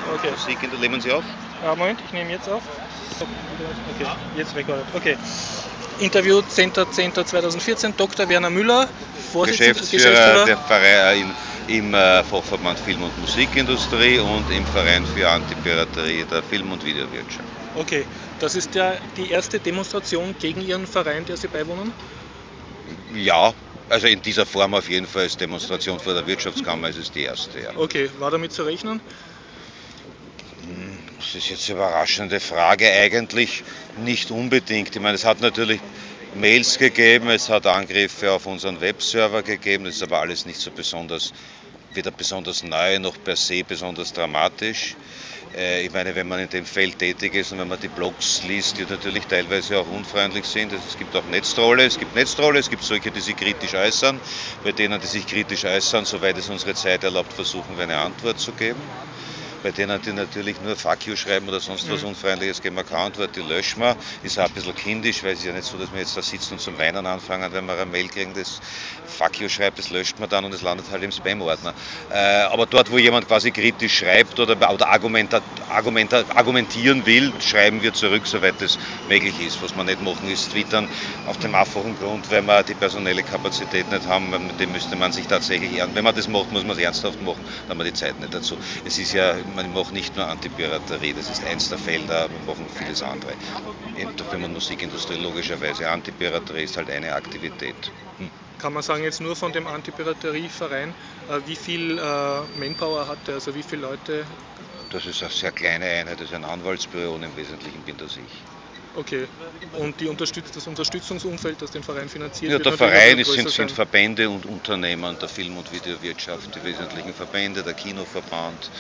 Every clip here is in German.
Okay. Musik, nehmen Sie auf? Moment, ich nehme jetzt auf. Okay, jetzt recorded. Okay. Interview 10.10.2014, Dr. Werner Müller, Geschäftsführer der Verein im Fachverband Film- und Musikindustrie und im Verein für Antipiraterie der Film- und Videowirtschaft. Okay, das ist ja die erste Demonstration gegen Ihren Verein, der Sie beiwohnen? Ja, also in dieser Form auf jeden Fall als Demonstration vor der Wirtschaftskammer ist es die erste. Ja. Okay, war damit zu rechnen? Das ist jetzt eine überraschende Frage, eigentlich nicht unbedingt. Ich meine, es hat natürlich Mails gegeben, es hat Angriffe auf unseren Webserver gegeben, das ist aber alles nicht so besonders, weder besonders neu noch per se besonders dramatisch. Ich meine, wenn man in dem Feld tätig ist und wenn man die Blogs liest, die natürlich teilweise auch unfreundlich sind, es gibt auch Netztrolle, es gibt solche, die sich kritisch äußern, bei denen, die sich kritisch äußern, soweit es unsere Zeit erlaubt, versuchen wir eine Antwort zu geben. Bei denen, die natürlich nur Fuck you schreiben oder sonst was Unfreundliches, geben wir keine Antwort, die löschen wir. Ist auch ein bisschen kindisch, weil es ist ja nicht so, dass wir jetzt da sitzen und zum Weinen anfangen, wenn wir eine Mail kriegen, das Fuck you schreibt, das löscht man dann und es landet halt im Spam-Ordner. Aber dort, wo jemand quasi kritisch schreibt oder argumentieren will, schreiben wir zurück, soweit das möglich ist. Was wir nicht machen, ist twittern, auf dem einfachen Grund, weil wir die personelle Kapazität nicht haben, mit dem müsste man sich tatsächlich ehren. Wenn man das macht, muss man es ernsthaft machen, dann haben wir die Zeit nicht dazu. Es ist ja, man macht nicht nur Antipiraterie, das ist eins der Felder, wir machen vieles andere. In der Film- und Musikindustrie logischerweise. Antipiraterie ist halt eine Aktivität. Kann man sagen, jetzt nur von dem Antipiraterieverein, wie viel Manpower hat der, also wie viele Leute? Das ist eine sehr kleine Einheit, das ist ein Anwaltsbüro und im Wesentlichen bin das ich. Okay, und das Unterstützungsumfeld, das den Verein finanziert, Ja, wird der natürlich Verein noch größer sein. sind Verbände und Unternehmen der Film- und Videowirtschaft, die wesentlichen Verbände, der Kinoverband,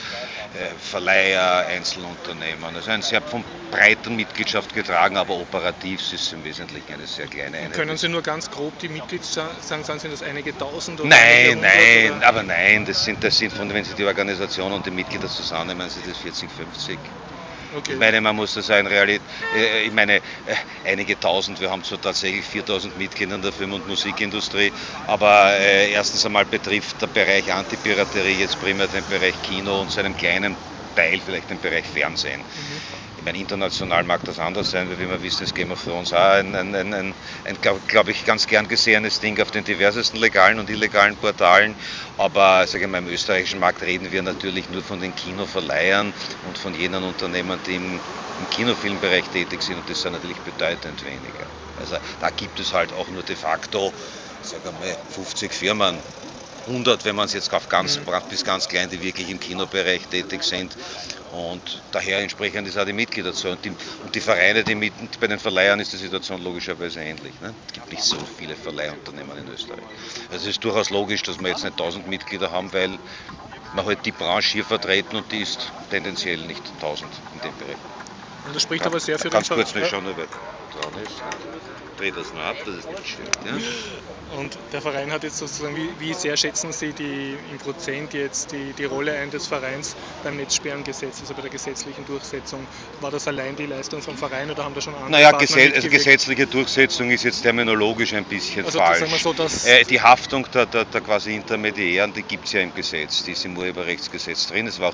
Verleiher, Einzelunternehmen. Also ein sehr von breiter Mitgliedschaft getragen, aber operativ ist es im Wesentlichen eine sehr kleine Einheit. Können Sie nur ganz grob die Mitgliedszahlen sagen, sind das einige tausend oder Nein, einige hundert? aber nein, das sind von, wenn Sie die Organisation und die Mitglieder zusammennehmen, sind das 40, 50. Okay. Ich meine, man muss das auch in Realität, ich meine, einige tausend, wir haben zwar tatsächlich 4000 Mitglieder in der Film- und Musikindustrie, aber erstens einmal betrifft der Bereich Antipiraterie jetzt primär den Bereich Kino und zu einem kleinen Teil vielleicht den Bereich Fernsehen. Ich meine, international mag das anders sein, weil wie wir wissen, ist Game of Thrones auch ein glaube ich, ganz gern gesehenes Ding auf den diversesten legalen und illegalen Portalen. Aber sage ich mal, im österreichischen Markt reden wir natürlich nur von den Kinoverleihern und von jenen Unternehmen, die im Kinofilmbereich tätig sind, und das sind natürlich bedeutend weniger. Also da gibt es halt auch nur de facto, sagen wir mal, 50 Firmen. 100, wenn man es jetzt auf bis ganz klein, die wirklich im Kinobereich tätig sind. Und daher entsprechend ist auch die Mitgliederzahl. Und die Vereine, bei den Verleihern ist die Situation logischerweise ähnlich. Ne? Es gibt nicht so viele Verleihunternehmen in Österreich. Also es ist durchaus logisch, dass wir jetzt nicht 1000 Mitglieder haben, weil wir halt die Branche hier vertreten und die ist tendenziell nicht 1000 in dem Bereich. Und das spricht aber sehr für den Ganz kurz Verein. mal schauen, wer dran ist. Dreh das mal ab, das ist nicht schön. Ja? Und der Verein hat jetzt sozusagen, wie sehr schätzen Sie im Prozent jetzt die Rolle ein des Vereins beim Netzsperrengesetz, also bei der gesetzlichen Durchsetzung? War das allein die Leistung vom Verein oder haben da schon andere Partner mitgewirkt? Also gesetzliche Durchsetzung ist jetzt terminologisch ein bisschen Also, falsch. sagen wir so, dass Die Haftung der quasi Intermediären, die gibt es ja im Gesetz, die ist im Urheberrechtsgesetz drin. Es war auch